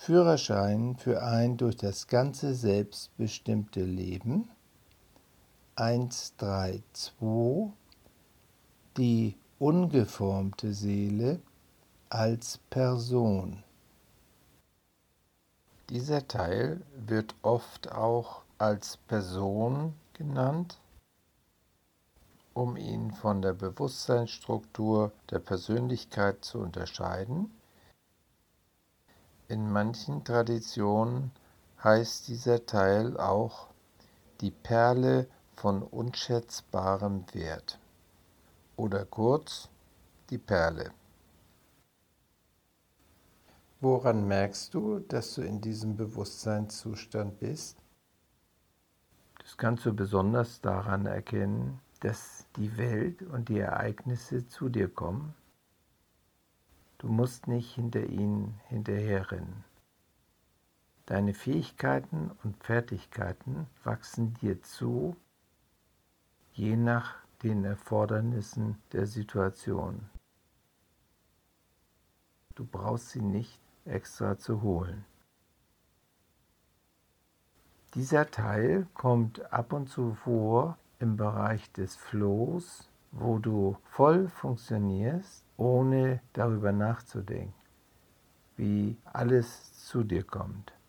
Führerschein für ein durch das ganze Selbst bestimmte Leben. 1.3.2 Die ungeformte Seele als Person. Dieser Teil wird oft auch als Person genannt, um ihn von der Bewusstseinsstruktur der Persönlichkeit zu unterscheiden. In manchen Traditionen heißt dieser Teil auch die Perle von unschätzbarem Wert oder kurz die Perle. Woran merkst du, dass du in diesem Bewusstseinszustand bist? Das kannst du besonders daran erkennen, dass die Welt und die Ereignisse zu dir kommen. Du musst nicht hinter ihnen hinterherrennen. Deine Fähigkeiten und Fertigkeiten wachsen dir zu, je nach den Erfordernissen der Situation. Du brauchst sie nicht extra zu holen. Dieser Teil kommt ab und zu vor im Bereich des Flows, wo du voll funktionierst, ohne darüber nachzudenken, wie alles zu dir kommt.